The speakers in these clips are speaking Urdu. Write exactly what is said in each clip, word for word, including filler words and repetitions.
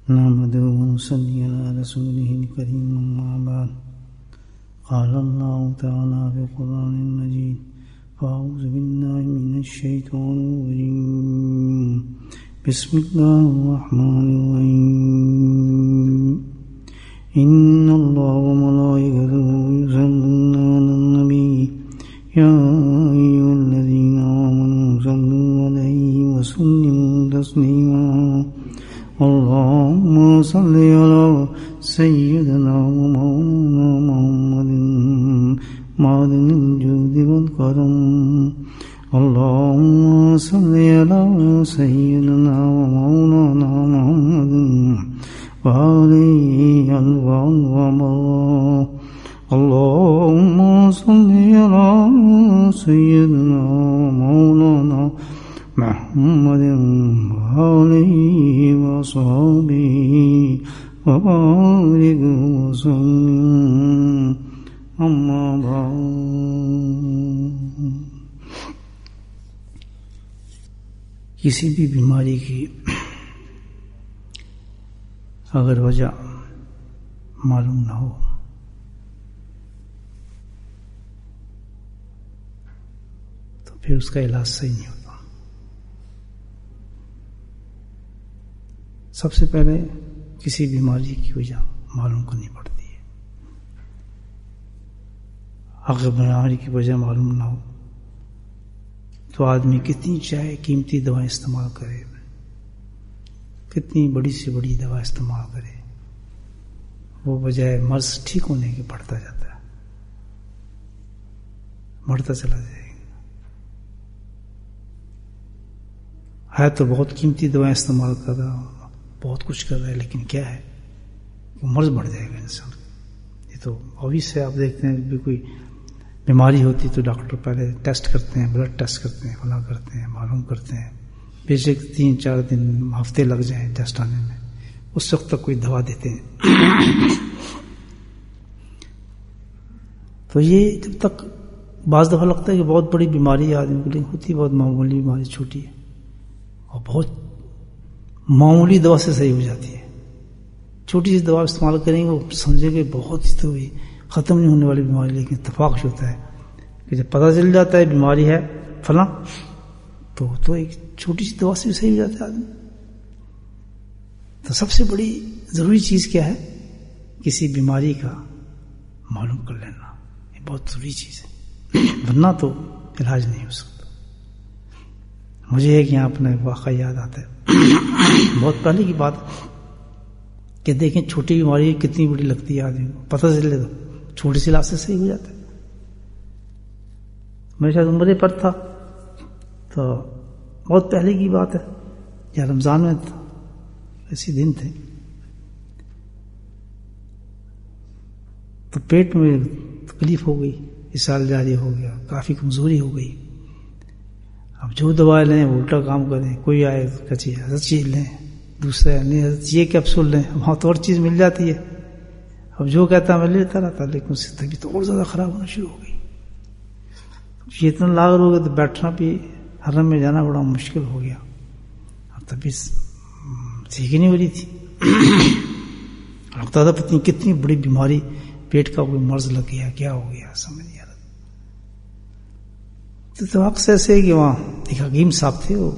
نحمده ونصلي على رسوله الكريم أما بعد قال الله تعالى في القرآن المجيد فأعوذ بالله من الشيطان الرجيم بسم الله الرحمن الرحيم إن الله وملائكته يصلون على النبي يا أيها الذين آمنوا صلوا عليه وسلموا تسليما اللهم صل على سيدنا ومولانا محمد معدن الجود والكرم اللهم صل على سيدنا ومولانا محمد وعليه ألوان ومرا اللهم صل على سيدنا ومولانا محمد وآله وصحبه وبارك وسلم أما بعد. کسی بھی بیماری کی اگر وجہ معلوم نہ ہو تو پھر اس کا علاج صحیح نہیں ہوتا. سب سے پہلے کسی بیماری کی وجہ معلوم کرنی پڑتی ہے. اگر بیماری کی وجہ معلوم نہ ہو تو آدمی کتنی چاہے قیمتی دوائیں استعمال کرے، کتنی بڑی سے بڑی دوا استعمال کرے، وہ بجائے مرض ٹھیک ہونے کے بڑھتا جاتا ہے، بڑھتا چلا جائے گا. ہے تو بہت قیمتی دوائیں استعمال کر رہا ہوں، بہت کچھ کر رہا ہے، لیکن کیا ہے وہ مرض بڑھ جائے گا انسان. یہ تو obvious ہے. آپ دیکھتے ہیں بھی کوئی بیماری ہوتی تو ڈاکٹر پہلے ٹیسٹ کرتے ہیں، بلڈ ٹیسٹ کرتے ہیں، فلاں کرتے ہیں، معلوم کرتے ہیں، بے شک تین چار دن ہفتے لگ جائیں ٹیسٹ آنے میں، اس وقت تک کوئی دوا دیتے ہیں. تو یہ جب تک بعض دفعہ لگتا ہے کہ بہت بڑی بیماری ہے آدمی کے لیے، ہوتی بہت معمولی بیماری، چھوٹی ہے، اور بہت معمولی دوا سے صحیح ہو جاتی ہے. چھوٹی سی دوا استعمال کریں گے وہ سمجھے کہ بہت ہی تو ختم نہیں ہونے والی بیماری، لیکن اتفاق ہوتا ہے کہ جب پتہ چل جاتا ہے بیماری ہے فلاں تو تو ایک چھوٹی سی دوا سے بھی صحیح ہو جاتا ہے آدمی. تو سب سے بڑی ضروری چیز کیا ہے؟ کسی بیماری کا معلوم کر لینا. یہ بہت ضروری چیز ہے، ورنہ تو علاج نہیں ہو سکتا. مجھے ایک یہاں اپنا واقعہ یاد آتا ہے، بہت پہلے کی بات کہ دیکھیں چھوٹی بیماری کتنی بڑی لگتی ہے آدمی کو، پتہ چلے تو چھوٹی سی علاج سے صحیح ہو جاتا ہے. میں شاید عمرے پر تھا تو بہت پہلے کی بات ہے، یا رمضان میں تھا، ایسے دن تھے. تو پیٹ میں تکلیف ہو گئی، اسہال جاری ہو گیا، کافی کمزوری ہو گئی. اب جو دوا لیں وہ الٹا کام کریں، کوئی آئے کچی حضرت چیز لیں، دوسرا نہیں حضرت یہ کیپسول لیں، وہاں تو اور چیز مل جاتی ہے. اب جو کہتا میں لیتا رہتا، لیکن اس سے طبیعت اور زیادہ خراب ہونا شروع ہو گئی. یہ اتنا لاغر ہو گیا تو بیٹھنا بھی، حرم میں جانا بڑا مشکل ہو گیا. اب طبیعت ٹھیک ہی نہیں ہو رہی تھی. لگتا تھا پتہ نہیں کتنی بڑی بیماری، پیٹ کا کوئی مرض لگ گیا، کیا ہو گیا سمجھ نہیں آ رہا. تو اکثر ایسے کہ وہاں ایک حکیم صاحب تھے، وہ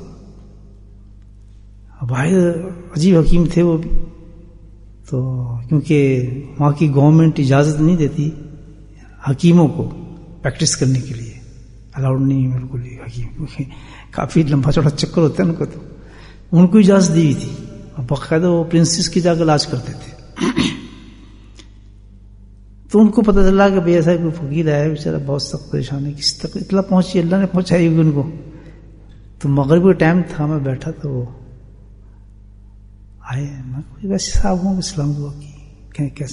باہر عجیب حکیم تھے وہ بھی. تو کیونکہ وہاں کی گورنمنٹ اجازت نہیں دیتی حکیموں کو پریکٹس کرنے کے لیے، الاؤڈ نہیں ہے بالکل ہی حکیم، کیونکہ کافی لمبا چوڑا چکر ہوتا ہے ان کو. تو ان کو اجازت دی ہوئی تھی، اور باقاعدہ وہ پرنسس کی جا کے علاج کرتے تھے. تو ان کو پتہ چلا کہ بھئی ایسا کوئی فقیر آیا ہے بیچارہ، بہت سخت پریشان ہے. کس تک اطلاع پہنچی؟ اللہ نے پہنچائی ہوگی ان کو. تو مغرب کا ٹائم تھا، میں بیٹھا تو وہ آئے. میں کوئی ویسے صاحب ہوں، اسلام دعا کی کہ کیسے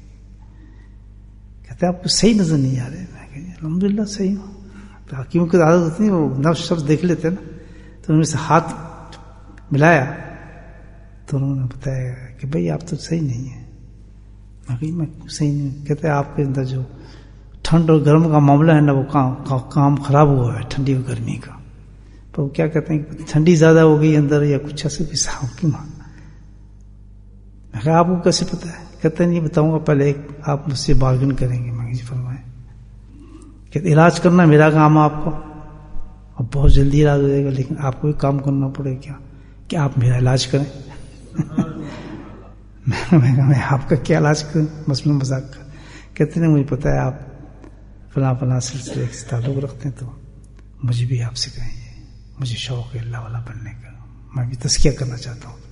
کہتے آپ کو صحیح نظر نہیں آ رہے. میں کہ الحمد للہ صحیح ہوں. تو حکیموں کی عادت ہوتی ہے، وہ نفس شخص دیکھ لیتے ہیں نا. تو انہوں نے سے ہاتھ ملایا تو انہوں نے بتایا کہ بھئی آپ تو صحیح نہیں ہیں. میں صحیح نہیں. کہتے ہیں آپ کے اندر جو ٹھنڈ اور گرم کا معاملہ ہے نا، وہ کام کام خراب ہوا ہے، ٹھنڈی اور گرمی کا. تو کیا کہتے ہیں ٹھنڈی زیادہ ہو گئی اندر، یا کچھ ایسے بھی صاحب کی ماں. میں کہا آپ کو کیسے پتا ہے؟ کہتے نہیں بتاؤں گا، پہلے ایک آپ مجھ سے بارگن کریں گے۔ میں جی فرمائیں۔ کہتے علاج کرنا میرا کام ہے آپ کو، اور بہت جلدی علاج ہو جائے گا، لیکن آپ کو ایک کام کرنا پڑے گا کہ آپ میرا علاج کریں۔ میں کہا میں آپ کا کیا علاج کروں، مثلاً مذاق کر۔ کہتے نہیں مجھے پتا ہے آپ فلاں فلاں سلسلے سے تعلق رکھتے ہیں، تو مجھے بھی آپ سے کہیں گے، مجھے شوق ہے اللہ والا بننے کا، میں بھی تزکیہ کرنا چاہتا ہوں۔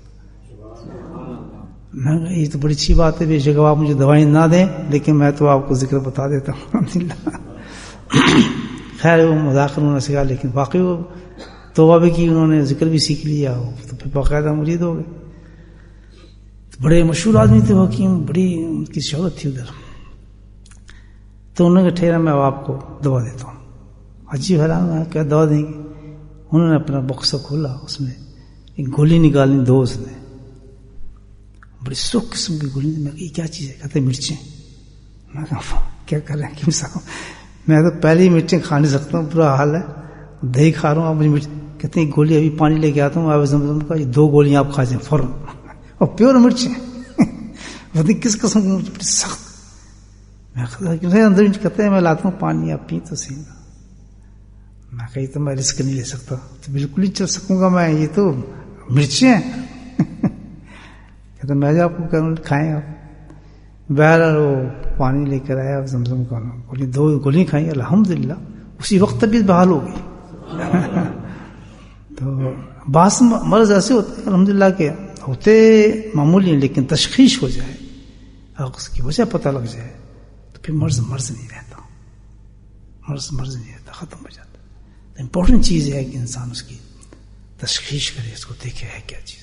میں کہا یہ تو بڑی اچھی بات ہے، بے شک آپ مجھے دوائی نہ دیں لیکن میں تو آپ کو ذکر بتا دیتا ہوں الحمدللہ۔ خیر وہ مذاق انہوں نے سکھا، لیکن واقعی وہ توبہ بھی کی، انہوں نے ذکر بھی سیکھ لیا، تو پھر باقاعدہ مرید ہو گئے۔ بڑے مشہور آدمی تھے حکیم، بڑی ان کی شہرت تھی ادھر۔ تو انہوں نے کہا ٹھہرا میں آپ کو دوا دیتا ہوں۔ عجیب حیران ہے کیا دوا دیں گے؟ انہوں نے اپنا بکسہ کھولا، اس میں ایک گولی نکالی، دو اس نے بڑی سخت قسم کی گولی۔ میں کہا یہ کیا چیز ہے؟ کہتے مرچیں۔ میں کہا کیا کر رہے ہیں کیوں صاحب، میں تو پہلے ہی مرچیں کھا نہیں سکتا ہوں، برا حال ہے، دہی کھا رہا ہوں، آپ مجھے مرچ۔ کہتے ہیں گولی ابھی پانی لے کے آتا ہوں، آپ زمزم کا، یہ دو گولیاں آپ کھا جائیں فوراً، اور پیور مرچیں پتہ کس قسم کی مرچ، بڑی سخت۔ میں اندر کہتے ہیں میں لاتا ہوں پانی، آپ پی تو صحیح۔ میں کہی تو میں رسک نہیں لے سکتا، تو بالکل ہی چل سکوں گا میں، یہ تو مرچیں ہیں۔ کہتے میں جو آپ کو کہوں کھائیں آپ۔ بہرحال وہ پانی لے کر آیا، زمزم کا گولی، دو گولی کھائیں، الحمدللہ اسی وقت طبیعت بحال ہو گئی۔ تو بعض مرض ایسے ہوتے ہیں الحمدللہ کے ہوتے معمولی ہیں، لیکن تشخیص ہو جائے اور اس کی وجہ پتہ لگ جائے تو پھر مرض مرض نہیں رہتا، مرض مرض نہیں رہتا، ختم ہو جاتا۔ تو امپورٹنٹ چیز ہے کہ انسان اس کی تشخیص کرے، اس کو دیکھے ہے کیا چیز۔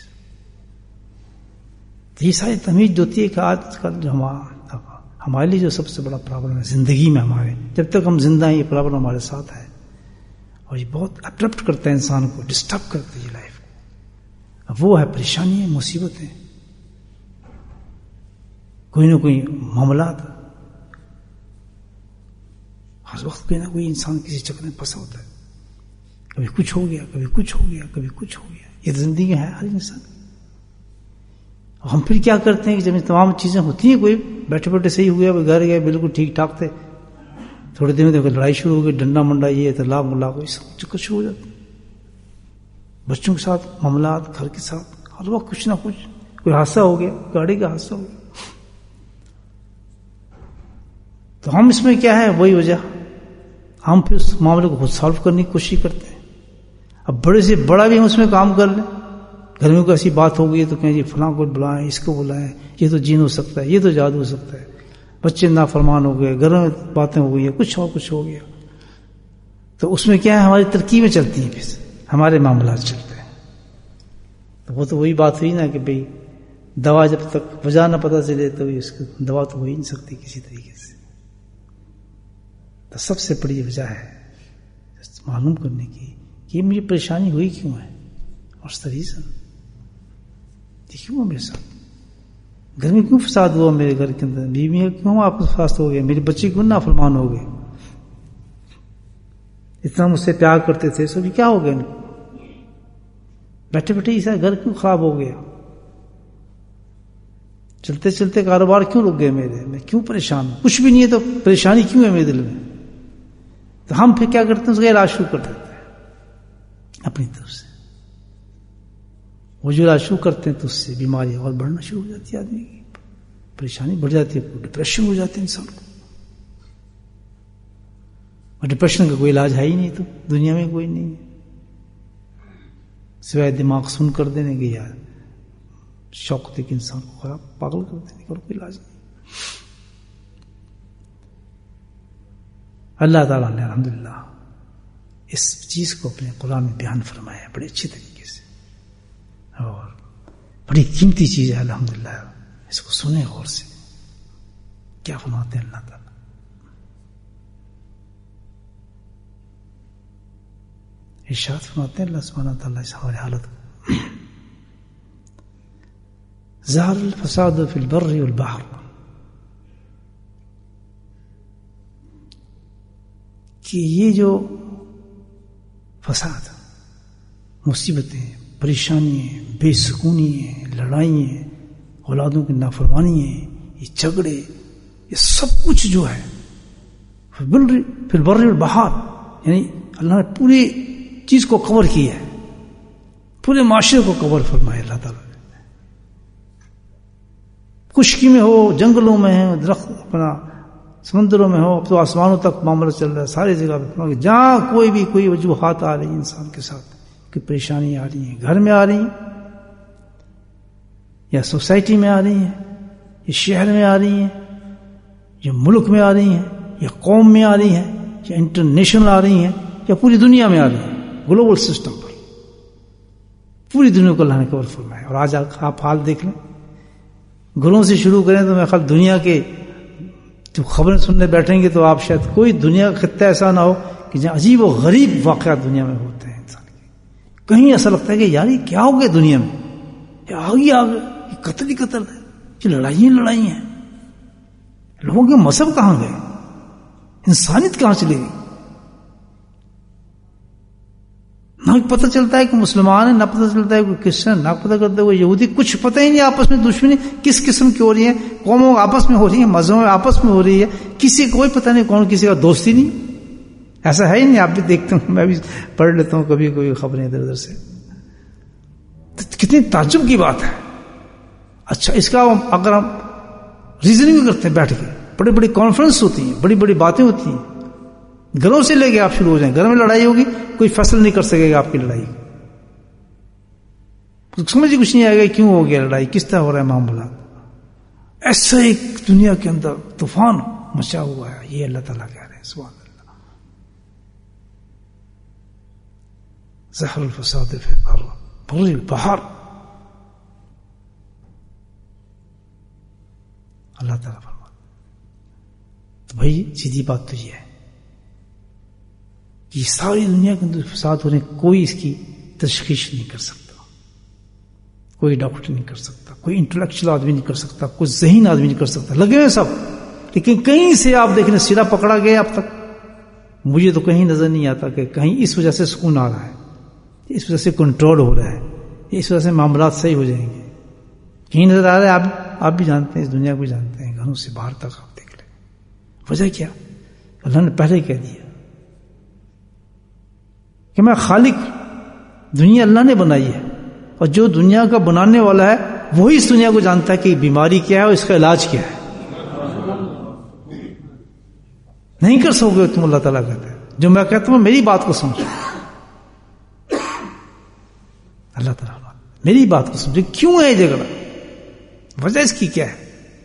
یہ ساری تمیز ہوتی ہے کہ آج کل جو ہمارے لیے جو سب سے بڑا پرابلم ہے زندگی میں، ہمارے جب تک ہم زندہ ہیں یہ پرابلم ہمارے ساتھ ہے، اور یہ بہت اٹرپٹ کرتا ہے انسان کو، ڈسٹرب کرتا ہے یہ لائف کو۔ وہ ہے پریشانیاں، مصیبتیں، کوئی نہ کوئی معاملات، ہر وقت کوئی نہ کوئی انسان کسی چکر میں پھنسا ہوتا ہے، کبھی کچھ ہو گیا، کبھی کچھ ہو گیا، کبھی کچھ ہو گیا۔ یہ زندگی ہے ہر انسان کی۔ ہم پھر کیا کرتے ہیں کہ جب تمام چیزیں ہوتی ہیں، کوئی بیٹھے بیٹھے صحیح ہو گیا، گھر گئے بالکل ٹھیک ٹھاک تھے، تھوڑے دن میں لڑائی شروع ہو گئی، ڈنڈا منڈا، یہ طلاق ملاق، یہ سب چکر شروع ہو جاتے، بچوں کے ساتھ معاملات، گھر کے ساتھ، ہر وقت کچھ نہ کچھ، کوئی حادثہ ہو گیا، گاڑی کا حادثہ ہو گیا۔ تو ہم اس میں کیا ہے، وہی وجہ، ہم پھر اس معاملے کو خود سالو کرنے کی کوشش کرتے ہیں۔ اب بڑے سے بڑا بھی ہم اس میں کام کر لیں، گھر میں کوئی ایسی بات ہو گئی ہے تو کہیں جی فلاں کو بلائیں، اس کو بلائیں، یہ تو جین ہو سکتا ہے، یہ تو جادو ہو سکتا ہے، بچے نافرمان ہو گئے، گھر میں باتیں ہو گئی ہیں، کچھ اور کچھ ہو گیا، تو اس میں کیا ہے ہماری ترکیبیں چلتی ہیں، پھر ہمارے معاملات چلتے ہیں۔ تو وہ تو وہی بات ہوئی نا کہ بھئی دوا جب تک وجہ نہ پتہ چلے تو اس کی دوا تو ہو ہی نہیں سکتی کسی طریقے سے۔ تو سب سے بڑی وجہ ہے معلوم کرنے کی کہ مجھے پریشانی ہوئی کیوں ہے، اور ریزن کیوں میرے ساتھ، گھر میں کیوں فساد ہوا، میرے گھر کے اندر بیوی کیوں آپ فاسد ہو گئے، میرے بچے کیوں نافرمان ہو گئے، اتنا مجھ سے پیار کرتے تھے، سب کیا ہو گیا، بیٹھے بیٹھے ایسا گھر کیوں خراب ہو گیا، چلتے چلتے کاروبار کیوں رک گئے میرے، میں کیوں پریشان ہوں، کچھ بھی نہیں ہے تو پریشانی کیوں ہے میرے دل میں۔ تو ہم پھر کیا کرتے ہیں، اس کا علاج شروع کر دیتے ہیں اپنی طرف سے، وہ جو علاج شروع کرتے ہیں تو اس سے بیماری اور بڑھنا شروع ہو جاتی ہے، آدمی کی پریشانی بڑھ جاتی ہے، ڈپریشن ہو جاتے ہیں انسان کو، اور ڈپریشن کا کوئی علاج ہے ہی نہیں، تو دنیا میں کوئی نہیں ہے سوائے دماغ سن کر دینے کے، یار شوق تھے کہ انسان کو خراب پاگل کر دینے کا، اور کوئی علاج نہیں۔ اللہ تعالیٰ نے الحمدللہ اس چیز کو اپنے قرآن میں بیان فرمایا ہے بڑے اچھے طریقے سے، اور بڑی قیمتی چیز ہے الحمدللہ، اس کو سنیں غور سے، کیا فرماتے ہیں اللہ تعالیٰ۔ ارشاد فرماتے ہیں اللہ سبحانہ تعالیٰ اس ہماری حالت کو، ظہر الفساد فی البر والبحر، کہ یہ جو فساد، مصیبتیں، پریشانیاں، بے سکونی ہیں، لڑائیاں اولادوں کی نافرمانی ہے، یہ جھگڑے، یہ سب کچھ جو ہے پھر بر البحر، یعنی اللہ نے پوری چیز کو کور کیا ہے، پورے معاشرے کو کور فرمایا اللہ تعالیٰ نے. خشکی میں ہو، جنگلوں میں ہو، درخت اپنا سمندروں میں ہو، اب تو آسمانوں تک معاملہ چل رہا ہے، ساری جگہ پہ جہاں کوئی بھی کوئی وجوہات آ رہی ہیں انسان کے ساتھ، کہ پریشانی آ رہی ہیں، گھر میں آ رہی ہیں یا سوسائٹی میں آ رہی ہیں، یا شہر میں آ رہی ہیں، یا ملک میں آ رہی ہیں، یا قوم میں آ رہی ہیں، یا انٹرنیشنل آ رہی ہیں، یا پوری دنیا میں آ رہی ہیں، گلوبل سسٹم پر پوری دنیا کو اللہ نے کور فرمایا. اور آج آپ حال دیکھ لیں، گھروں سے شروع کریں تو میں خیال دنیا کے جو خبریں سننے بیٹھیں گے تو آپ شاید کوئی دنیا کا خطہ ایسا نہ ہو کہ جہاں عجیب و غریب واقعات دنیا میں ہوتے ہیں انسان کے. کہیں ایسا لگتا ہے کہ یار یہ کیا ہو گیا دنیا میں، یہ آگے آگے یہ قتل ہی قتل ہے، یہ لڑائی لڑائی ہیں، لوگوں کے مذہب کہاں گئے، انسانیت کہاں چلی گئی. نہ پتہ چلتا ہے کہ مسلمان ہے، نہ پتہ چلتا ہے کوئی کرسچن، نہ پتہ کرتا ہے کوئی یہودی، کچھ پتہ ہی نہیں آپس میں دشمنی کس قسم کی ہو رہی ہے، قوموں آپس میں ہو رہی ہے، مذہبوں میں آپس میں ہو رہی ہے، کسی کوئی پتہ نہیں کون کسی کا دوستی نہیں. ایسا ہے ہی نہیں، آپ بھی دیکھتے ہوں، میں بھی پڑھ لیتا ہوں کبھی کوئی خبریں ادھر ادھر سے. کتنی تعجب کی بات ہے. اچھا اس کا اگر ہم ریزننگ کرتے ہیں بیٹھ کے، بڑی بڑی کانفرنس ہوتی ہیں، بڑی بڑی باتیں ہوتی ہیں، گھروں سے لے کے آپ شروع ہو جائیں، گھر میں لڑائی ہوگی کوئی فیصل نہیں کر سکے گا آپ کی لڑائی، سمجھ ہی کچھ نہیں آئے گا کیوں ہو گیا لڑائی، کس طرح ہو رہا ہے معاملات. ایسا ایک دنیا کے اندر طوفان مچا ہوا ہے. یہ اللہ تعالیٰ کہہ رہے ہیں سبحان اللہ، ظہر الفساد فی البر بر البحر. اللہ تعالیٰ فرماتا تو بھائی سیدھی بات تو یہ ہے کہ ساری دنیا کے اندر فساد ہونے، کوئی اس کی تشخیص نہیں کر سکتا، کوئی ڈاکٹر نہیں کر سکتا، کوئی انٹلیکچوئل آدمی نہیں کر سکتا، کوئی ذہین آدمی نہیں کر سکتا. لگے ہوئے سب، لیکن کہیں سے آپ دیکھیں سرا پکڑا گیا اب تک. مجھے تو کہیں نظر نہیں آتا کہ کہیں اس وجہ سے سکون آ رہا ہے، اس وجہ سے کنٹرول ہو رہا ہے، اس وجہ سے معاملات صحیح ہو جائیں گے. کہیں نظر آ رہا ہے؟ آپ آپ بھی جانتے ہیں، اس دنیا کو بھی جانتے ہیں، گھروں سے باہر تک آپ دیکھ لیں. وجہ کیا؟ اللہ نے پہلے کہہ دیا کہ میں خالق، دنیا اللہ نے بنائی ہے، اور جو دنیا کا بنانے والا ہے وہی اس دنیا کو جانتا ہے کہ بیماری کیا ہے اور اس کا علاج کیا ہے. نہیں کر سکو گے تم، اللہ تعالیٰ کہتا ہے. جو میں کہتا ہوں میری بات کو سمجھو، اللہ تعالیٰ میری بات کو سمجھو. کیوں ہے یہ جھگڑا؟ وجہ اس کی کیا ہے؟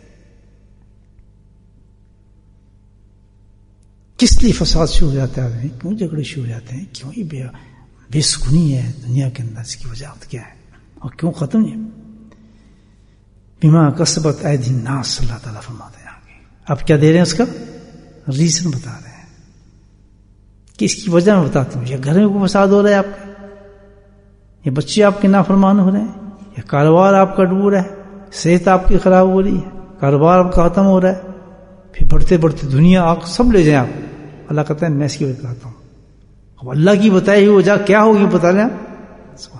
کس لیے فساد شروع ہو جاتا ہے؟ کیوں جھگڑے شروع ہو جاتے ہیں؟ کیوں یہ بے بے سکونی ہے دنیا کے اندر؟ اس کی وجہ کیا ہے اور کیوں ختم ہے؟ بما کسبت ایدی الناس، اللہ تعالیٰ فرماتے ہیں آگے. آپ کیا دے رہے ہیں؟ اس کا ریزن بتا رہے ہیں کہ اس کی وجہ میں بتاتا ہوں. یا گھر میں کوئی فساد ہو رہا ہے آپ کا، یا بچے آپ کے نافرمان ہو رہے ہیں، یا کاروبار آپ کا ڈوب رہا ہے، صحت آپ کی خراب ہو رہی ہے، کاروبار آپ کا ختم ہو رہا ہے، پھر بڑھتے بڑھتے دنیا آپ سب لے جائیں آپ. اللہ کہتا ہے میں اس کی وجہ بتاتا ہوں. اب اللہ کی بتائی ہوئی وجہ کیا ہوگی بتا لیں آپ.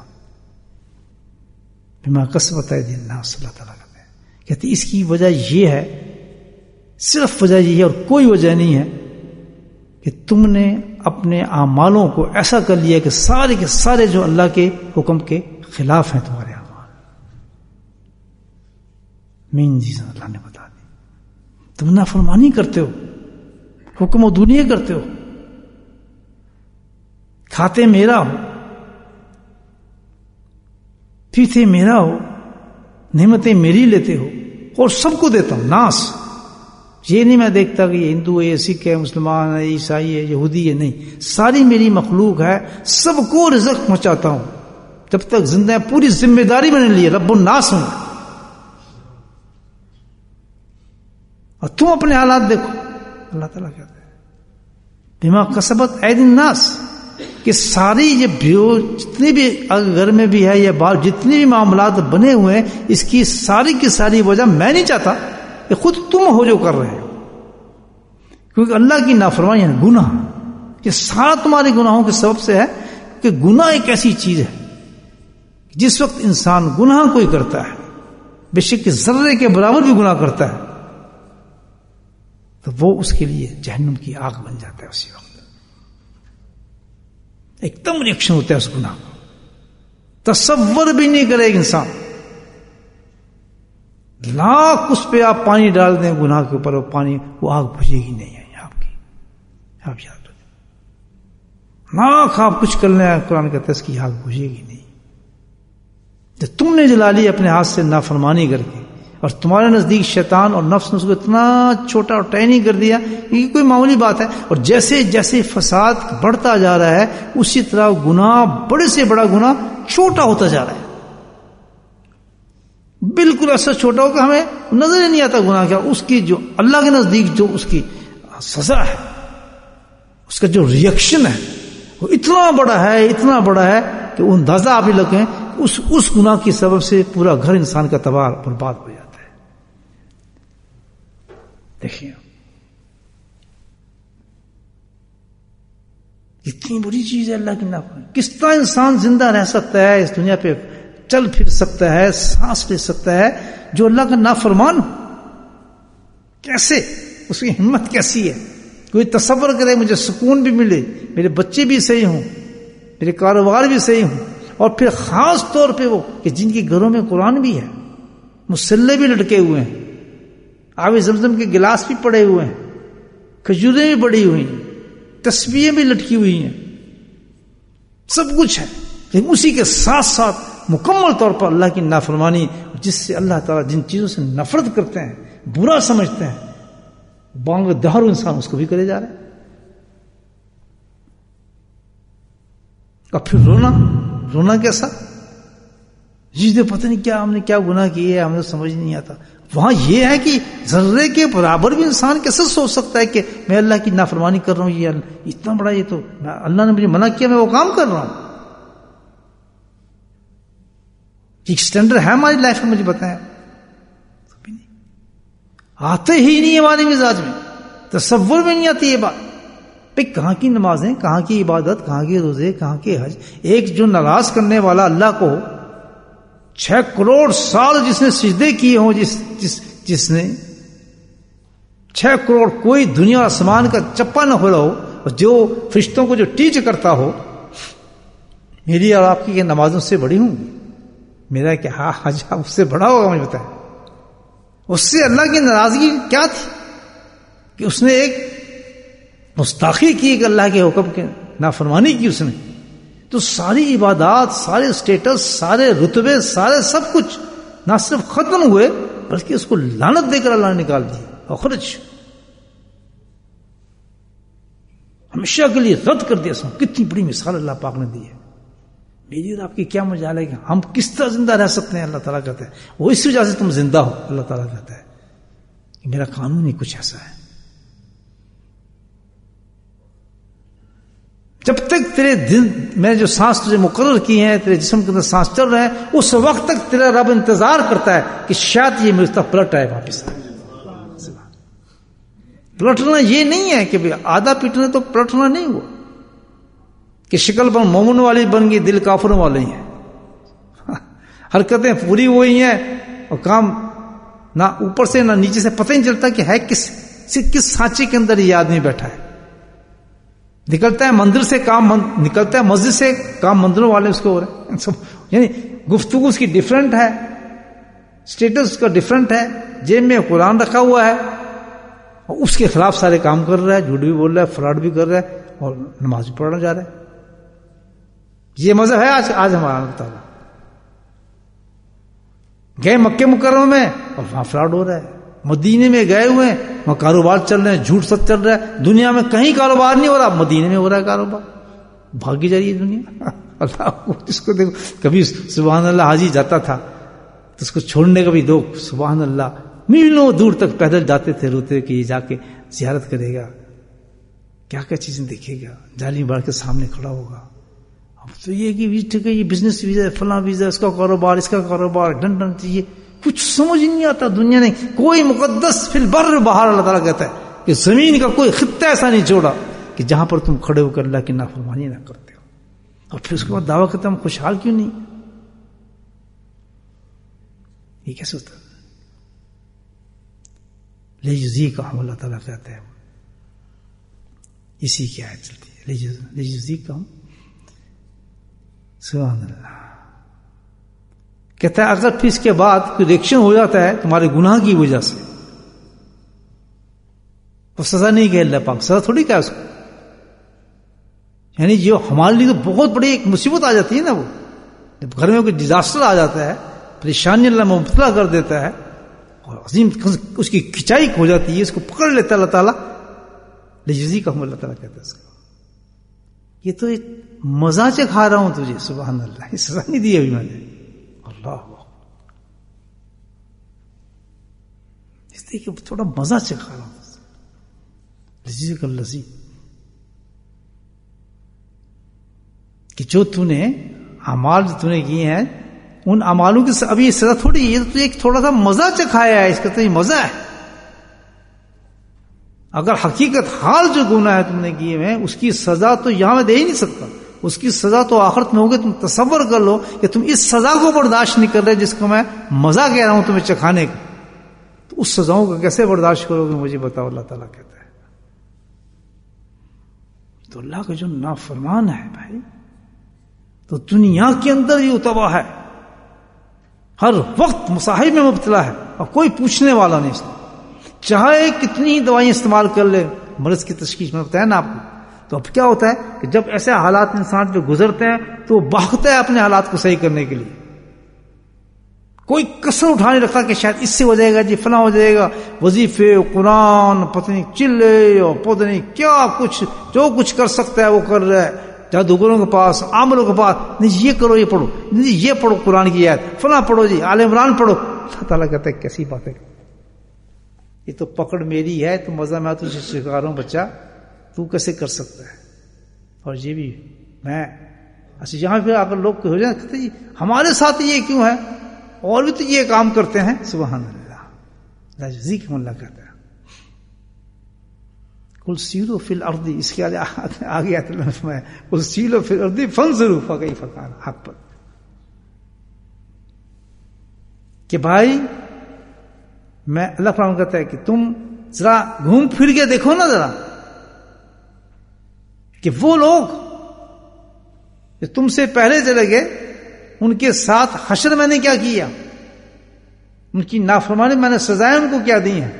بما کسبت ایدی الناس، اللہ تعالیٰ کہتے ہیں کہتے اس کی وجہ یہ ہے، صرف وجہ یہ ہے اور کوئی وجہ نہیں ہے کہ تم نے اپنے اعمالوں کو ایسا کر لیا کہ سارے کے سارے جو اللہ کے حکم کے خلاف ہیں تمہارے اعمال. مین چیز اللہ نے بتا دی. تم نافرمانی کرتے ہو، حکم و دنیا کرتے ہو، کھاتے میرا ہو، پیتے میرا ہو، نعمتیں میری لیتے ہو، اور سب کو دیتا ہوں. ناس، یہ نہیں میں دیکھتا کہ یہ ہندو ہے، یہ سکھ ہے، مسلمان ہے، عیسائی ہے، یہودی ہے، نہیں، ساری میری مخلوق ہے، سب کو رزق پہنچاتا ہوں. جب تک زندہ ہے پوری ذمہ داری میں نے لی، رب الناس ہوں. اور تم اپنے حالات دیکھو. اللہ تعالیٰ کہتا ہے بما کسبت ایدی الناس، کہ ساری یہ جتنی بھی گھر میں بھی ہے یا باہر جتنے بھی معاملات بنے ہوئے ہیں، اس کی ساری کی ساری وجہ میں نہیں چاہتا، یہ خود تم ہو جو کر رہے ہو. کیونکہ اللہ کی نافرمانی ہے گناہ، یہ سارا تمہارے گناہوں کے سبب سے ہے. کہ گناہ ایک ایسی چیز ہے جس وقت انسان گناہ کوئی کرتا ہے بے شک ذرے کے برابر بھی گناہ کرتا ہے تو وہ اس کے لیے جہنم کی آگ بن جاتا ہے اسی وقت. ایک دم ریئیکشن ہوتا ہے اس گناہ کو, تصور بھی نہیں کرے ایک انسان. لاکھ اس پہ آپ پانی ڈال دیں گناہ کے اوپر, وہ پانی وہ آگ بجھے گی نہیں ہے آپ کی. آپ یاد رکھیں, لاکھ آپ کچھ کر لیں, قرآن کہتا ہے اس کی آگ بجھے گی نہیں. جب تم نے جلا لی اپنے ہاتھ سے نافرمانی کر کے, اور تمہارے نزدیک شیطان اور نفس نے اس کو اتنا چھوٹا اور ٹائنی کر دیا, یہ کوئی معمولی بات ہے. اور جیسے جیسے فساد بڑھتا جا رہا ہے اسی طرح گناہ بڑے سے بڑا گناہ چھوٹا ہوتا جا رہا ہے, بالکل ایسا چھوٹا ہو کہ ہمیں نظر ہی نہیں آتا گناہ کیا. اس کی جو اللہ کے نزدیک جو اس کی سزا ہے, اس کا جو ریئیکشن ہے وہ اتنا بڑا ہے, اتنا بڑا ہے کہ وہ اندازہ آپ ہی لگیں اس اس گناہ کی سبب سے پورا گھر انسان کا تباہ برباد ہو جاتا ہے. دیکھیے اتنی بڑی چیز ہے اللہ کی نافرمانی. کس طرح انسان زندہ رہ سکتا ہے اس دنیا پہ, چل پھر سکتا ہے, سانس لے سکتا ہے, جو اللہ کا نافرمان ہو؟ کیسے, اس کی ہمت کیسی ہے؟ کوئی تصور کرے مجھے سکون بھی ملے, میرے بچے بھی صحیح ہوں, میرے کاروبار بھی صحیح ہوں, اور پھر خاص طور پہ وہ کہ جن کے گھروں میں قرآن بھی ہے, مصلے بھی لٹکے ہوئے ہیں, آب زمزم کے گلاس بھی پڑے ہوئے ہیں, کھجوریں بھی پڑی ہوئی ہیں, تسبیحیں بھی لٹکی ہوئی ہیں, سب کچھ ہے. لیکن اسی کے ساتھ ساتھ مکمل طور پر اللہ کی نافرمانی, جس سے اللہ تعالیٰ جن چیزوں سے نفرت کرتے ہیں, برا سمجھتے ہیں, بانگ دہر انسان اس کو بھی کرے جا رہے ہیں. اور پھر رونا, رونا کیسا؟ جس نے پتہ نہیں کیا ہم نے کیا گناہ کیے, ہمیں تو سمجھ نہیں آتا. وہاں یہ ہے کہ ذرے کے برابر بھی انسان کیسے سوچ سکتا ہے کہ میں اللہ کی نافرمانی کر رہا ہوں, یہ اتنا بڑا, یہ تو اللہ نے مجھے منع کیا, میں وہ کام کر رہا ہوں. ایک سٹینڈرڈ ہے ہماری لائف میں, مجھے بتائیں, آتے ہی نہیں ہمارے مزاج میں, تصور میں نہیں آتی یہ بات. بھائی کہاں کی نمازیں, کہاں کی عبادت, کہاں کے روزے, کہاں کے حج. ایک جو ناراض کرنے والا اللہ کو چھ کروڑ سال جس نے سجدے کیے ہوں, جس جس جس نے چھ کروڑ کوئی دنیا اور آسمان کا چپا نہ کھولا ہو, اور جو فرشتوں کو جو ٹیچ کرتا ہو, میری اور آپ کی یہ نمازوں سے بڑی ہوں, میرا کیا ہاں حج اس سے بڑا ہوگا, مجھے بتائیں. اس سے اللہ کی ناراضگی کیا تھی کہ اس نے ایک مستاخی کی کہ اللہ کے حکم کے نافرمانی کی اس نے. تو ساری عبادات, سارے سٹیٹس, سارے رتبے, سارے سب کچھ نہ صرف ختم ہوئے بلکہ اس کو لعنت دے کر اللہ نے نکال دی, اور خرچ ہمیشہ کے لیے رد کر دیا. سب کتنی بڑی مثال اللہ پاک نے دی ہے. میری اور آپ کی کیا مجال ہے کہ ہم کس طرح زندہ رہ سکتے ہیں؟ اللہ تعالیٰ کہتا ہے وہ اس وجہ سے تم زندہ ہو. اللہ تعالیٰ کہتا ہے کہ میرا قانون ہی کچھ ایسا ہے, جب تک تیرے دل میں جو سانس تجھے مقرر کی ہیں, تیرے جسم کے اندر سانس چل رہے ہیں, اس وقت تک تیرا رب انتظار کرتا ہے کہ شاید یہ میرے تک پلٹ آئے واپس. پلٹنا یہ نہیں ہے کہ آدھا پیٹنا تو پلٹنا نہیں ہوا کہ شکل پر مومن والی بن گئی, دل کافروں والے ہی ہیں. حرکتیں پوری ہوئی ہیں اور کام نہ اوپر سے نہ نیچے سے پتہ نہیں چلتا کہ ہے کس کس سانچے کے اندر یہ آدمی بیٹھا ہے. نکلتا ہے مندر سے کام, نکلتا ہے مسجد سے کام مندروں والے اس کو ہو رہے ہیں. یعنی گفتگو اس کی ڈیفرنٹ ہے, اسٹیٹس اس کا ڈیفرنٹ ہے, جیب میں قرآن رکھا ہوا ہے اور اس کے خلاف سارے کام کر رہا ہے, جھوٹ بھی بول رہا ہے, فراڈ بھی کر رہا ہے, اور نماز بھی پڑھنا جا رہا ہے. یہ مذہب ہے آج آج ہمارا مطالعہ. گئے مکے مکرمہ میں اور وہاں فراڈ ہو رہا ہے. مدینے میں گئے ہوئے ہیں, وہاں کاروبار چل رہے ہیں, جھوٹ سچ چل رہا ہے. دنیا میں کہیں کاروبار نہیں ہو رہا, مدینے میں ہو رہا ہے کاروبار. بھاگی جا رہی ہے دنیا. اللہ کو اس کو دیکھو, کبھی سبحان اللہ حاجی جاتا تھا تو اس کو چھوڑنے کا بھی دو, سبحان اللہ, میلوں دور تک پیدل جاتے تھے, روتے کہ یہ جا کے زیارت کرے گا, کیا کیا چیزیں دیکھے گا, جالی بڑھ کے سامنے کھڑا ہوگا. اب تو یہ کہ ٹھیک ہے, یہ بزنس ویزا, فلاں ویزا, اس کا کاروبار, اس کا کاروبار, ڈن ڈن چاہیے, کچھ سمجھ نہیں آتا دنیا نے. کوئی مقدس فی البر بہار, اللہ تعالیٰ کہتا ہے کہ زمین کا کوئی خطہ ایسا نہیں چھوڑا کہ جہاں پر تم کھڑے ہو کر اللہ کی نافرمانی نہ کرتے ہو. اور پھر اس کے بعد دعویٰ کرتے ہم خوشحال کیوں نہیں؟ یہ کیسے ہوتا ہے؟ لیجزیکہم، اللہ تعالیٰ کہتے ہیں اسی کی آیت چلتی ہے لیجزیکہم. سبحان اللہ. کہتا ہے اگر پھر اس کے بعد کوئی ریئیکشن ہو جاتا ہے تمہارے گناہ کی وجہ سے تو سزا نہیں کہ اللہ پاک، سزا تھوڑی کیا اس کو. یعنی جو ہمارے لیے تو بہت بڑی ایک مصیبت آ جاتی ہے نا، وہ جب گھر میں کوئی ڈیزاسٹر آ جاتا ہے، پریشانی اللہ مبتلا کر دیتا ہے اور عظیم اس کی کھچائی ہو جاتی ہے، اس کو پکڑ لیتا اللہ تعالیٰ. لیجزیکہم، اللہ تعالیٰ کہتا ہے اس کو یہ تو ایک مزہ چکھا رہا ہوں تجھے. سبحان اللہ. یہ سزا نہیں دی ابھی میں نے. اللہ اس لیے کہ تھوڑا مزہ چکھا رہا ہوں. لذیذ اللذیذ کہ جو تو نے اعمال جو تو نے کیے ہیں ان اعمالوں کی ابھی یہ سزا تھوڑی، یہ تو ایک تھوڑا سا مزہ چکھایا ہے، اس کا تو یہ مزہ ہے. اگر حقیقت حال جو گناہ ہے تم نے کیے ہیں اس کی سزا تو یہاں میں دے ہی نہیں سکتا. اس کی سزا تو آخرت میں ہوگی. تم تصور کر لو کہ تم اس سزا کو برداشت نہیں کر رہے جس کو میں مزہ کہہ رہا ہوں تمہیں چکھانے کا، تو اس سزاؤں کو کیسے برداشت کرو گے مجھے بتاؤ. اللہ تعالیٰ کہتا ہے تو اللہ کا جو نافرمان ہے بھائی تو دنیا کے اندر ہی تباہ ہے، ہر وقت مصائب میں مبتلا ہے اور کوئی پوچھنے والا نہیں. اس چاہے کتنی دوائیں استعمال کر لے مرض کی تشخیص میں بتایا نا آپ کو. تو اب کیا ہوتا ہے کہ جب ایسے حالات انسان پہ گزرتے ہیں تو وہ بھاگتا ہے اپنے حالات کو صحیح کرنے کے لیے. کوئی کسر اٹھا نہیں رکھتا کہ شاید اس سے ہو جائے گا جی فلاں ہو جائے گا. وظیفے قرآن پتہ نہیں چلے اور پتہ نہیں کیا کچھ جو کچھ کر سکتا ہے وہ کر رہا ہے. جادوگروں کے پاس، عاملوں کے پاس، نہیں یہ کرو یہ پڑھو، نہیں یہ پڑھو قرآن کی آیت فلاں پڑھو جی آل عمران پڑھو. اللہ تعالیٰ کہتا ہے کیسی بات ہے، یہ تو پکڑ میری ہے، تو مزہ میں تجھے سکھا رہا ہوں بچہ، تو کیسے کر سکتا ہے. اور یہ بھی میں اچھا یہاں پہ اگر لوگ ہو جائیں کہتے جی ہمارے ساتھ یہ کیوں ہے، اور بھی تو یہ کام کرتے ہیں. سبحان اللہ. لذیذ اللہ کہتا ہے قل سیروا فی الارض، اس کے آگے آتا ہے قل سیروا فی الارض فانظروا فکیف کان حق پر، کہ بھائی میں اللہ فرمان کہتا ہے کہ تم ذرا گھوم پھر کے دیکھو نا ذرا کہ وہ لوگ جو تم سے پہلے چلے گئے ان کے ساتھ حشر میں نے کیا کیا، ان کی نافرمانی میں نے سزائیں ان کو کیا دی ہیں،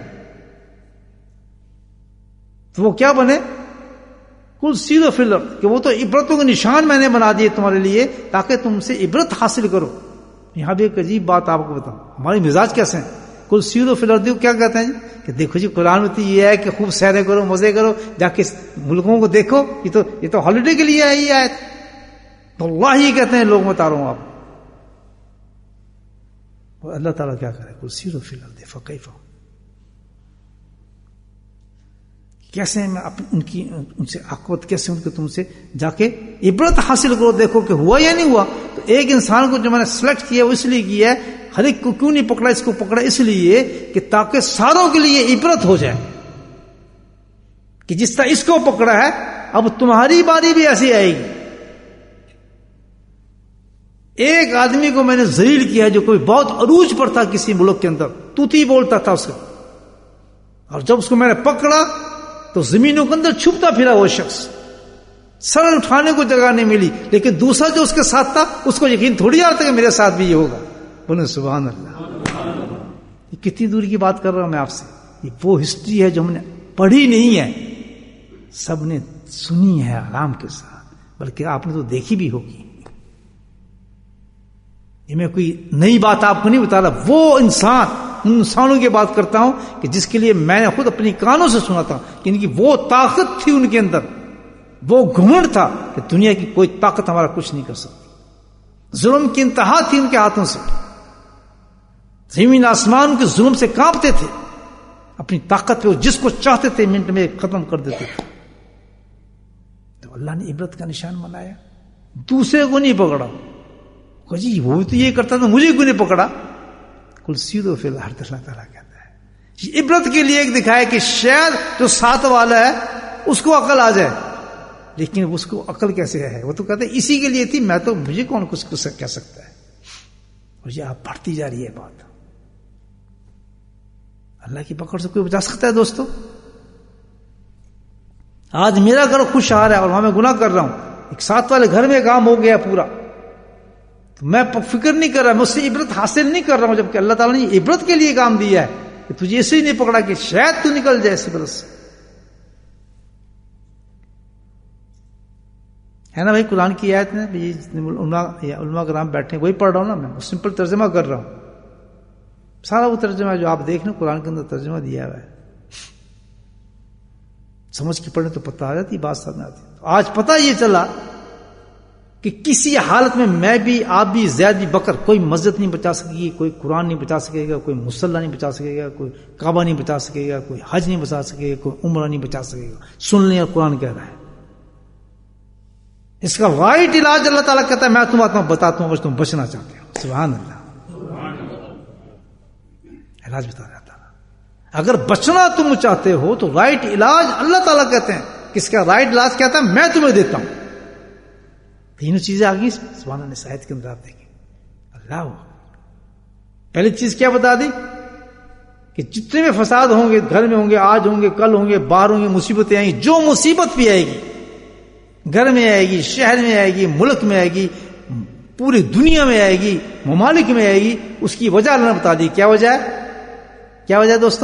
تو وہ کیا بنے. کل سیروا فی الارض کہ وہ تو عبرتوں کے نشان میں نے بنا دیے تمہارے لیے تاکہ تم سے عبرت حاصل کرو. یہاں بھی ایک عجیب بات آپ کو بتاؤں، ہمارے مزاج کیسے ہیں. کل سیروا فی الارض کیا کہتے ہیں جی کہ دیکھو جی قرآن میں تو یہ ہے کہ خوب سیریں کرو، مزے کرو، جا کے ملکوں کو دیکھو، یہ تو یہ تو ہالیڈے کے لیے ہے یہ آیت. تو اللہ ہی کہتے ہیں لوگ بتا رہا ہوں آپ. اللہ تعالیٰ کیا کرے کل سیروا فی الارض فکیف، کیسے میں ان کی ان سے عاقبت کیسے ان کے تم سے جا کے عبرت حاصل کرو، دیکھو کہ ہوا یا نہیں ہوا. تو ایک انسان کو جو میں نے سلیکٹ کیا وہ اس لیے کیا ہے، ہر ایک کو کیوں نہیں پکڑا، اس کو پکڑا اس لیے کہ تاکہ ساروں کے لیے عبرت ہو جائے کہ جس طرح اس کو پکڑا ہے اب تمہاری باری بھی ایسی آئے گی. ایک آدمی کو میں نے ذلیل کیا جو کوئی بہت عروج پر تھا کسی ملک کے اندر، توتی بولتا تھا اس کو، اور جب اس کو میں نے پکڑا تو زمینوں کے اندر چھپتا پھرا وہ شخص، سر اٹھانے کو جگہ نہیں ملی. لیکن دوسرا جو اس کے ساتھ تھا اس کو یقین تھوڑی آتا کہ میرے ساتھ بھی یہ ہوگا. بولے سبحان اللہ. یہ کتنی دور کی بات کر رہا ہوں میں آپ سے. یہ وہ ہسٹری ہے جو ہم نے پڑھی نہیں ہے، سب نے سنی ہے آرام کے ساتھ، بلکہ آپ نے تو دیکھی بھی ہوگی. یہ میں کوئی نئی بات آپ کو نہیں بتا رہا. وہ انسان، ان انسانوں کی بات کرتا ہوں کہ جس کے لیے میں نے خود اپنی کانوں سے سنا تھا کہ ان کی وہ طاقت تھی ان کے اندر، وہ گھمنڈ تھا کہ دنیا کی کوئی طاقت ہمارا کچھ نہیں کر سکتی. ظلم کی انتہا تھی ان کے ہاتھوں سے، زمین آسمان کے ظلم سے کانپتے تھے. اپنی طاقت پہ وہ جس کو چاہتے تھے منٹ میں ختم کر دیتے تھے. تو اللہ نے عبرت کا نشان بنایا، دوسرے کو نہیں پکڑا. جی وہ تو یہ کرتا تھا مجھے کیوں نہیں پکڑا. کل سیروا فی الارض، اللہ تعالیٰ کہتا ہے یہ عبرت کے لیے ایک دکھائے کہ شاید جو ساتھ والا ہے اس کو عقل آ جائے. لیکن اس کو عقل کیسے ہے، وہ تو کہتے ہیں اسی کے لیے تھی، میں تو مجھے کون کچھ کہہ سکتا ہے. اور یہ آپ بڑھتی جا رہی ہے بات. اللہ کی پکڑ سے کوئی بچا سکتا ہے دوستو؟ آج میرا گھر خوش آ رہا ہے اور وہاں میں گناہ کر رہا ہوں، ایک ساتھ والے گھر میں کام ہو گیا پورا، تو میں فکر نہیں کر رہا، میں اس سے عبرت حاصل نہیں کر رہا ہوں، جبکہ اللہ تعالیٰ نے عبرت کے لیے کام دیا ہے کہ تجھے اسے ہی نہیں پکڑا کہ شاید تو نکل جائے اس عبرت سے. ہے نا بھائی؟ قرآن کی آیت میں علماء کرام بیٹھے وہی پڑھ رہا ہوں نا، میں سمپل ترجمہ کر رہا ہوں، سارا وہ ترجمہ جو آپ دیکھ لیں قرآن کے اندر ترجمہ دیا ہوا ہے، سمجھ کے پڑھنے تو پتہ آ جاتی، بات سامنے آتی. آج پتہ یہ چلا کہ کسی حالت میں میں بھی، آپ بھی، زید بھی، بکر، کوئی مسجد نہیں بچا سکے گی، کوئی قرآن نہیں بچا سکے گا، کوئی مصلی نہیں بچا سکے گا، کوئی کعبہ نہیں بچا سکے گا، کوئی حج نہیں بچا سکے گا، کوئی عمرہ نہیں بچا سکے گا. سن لیں، قرآن کہہ رہا ہے اس کا رائٹ علاج اللہ تعالیٰ کہتا ہے میں تمہیں بتاتا ہوں اگر تم بچنا چاہتے ہو. سبحان اللہ، علاج بتا رہا ہے. اگر بچنا تم چاہتے ہو تو رائٹ علاج اللہ تعالیٰ کہتے ہیں، کس کا رائٹ علاج کہتا ہے میں تمہیں دیتا ہوں. تینوں چیزیں آ گئی سبحان اللہ آیت کے اندر، آپ دیکھیں اللہ. پہلی چیز کیا بتا دی کہ جتنے میں فساد ہوں گے، گھر میں ہوں گے، آج ہوں گے، کل ہوں گے، باہر ہوں گے، مصیبتیں آئیں گی، جو مصیبت بھی آئے گی، گھر میں آئے گی، شہر میں آئے گی، ملک میں آئے گی، پوری دنیا میں آئے گی، ممالک میں آئے گی، اس کی وجہ اللہ نے بتا دی. کیا وجہ ہے؟ کیا وجہ ہے دوستوں؟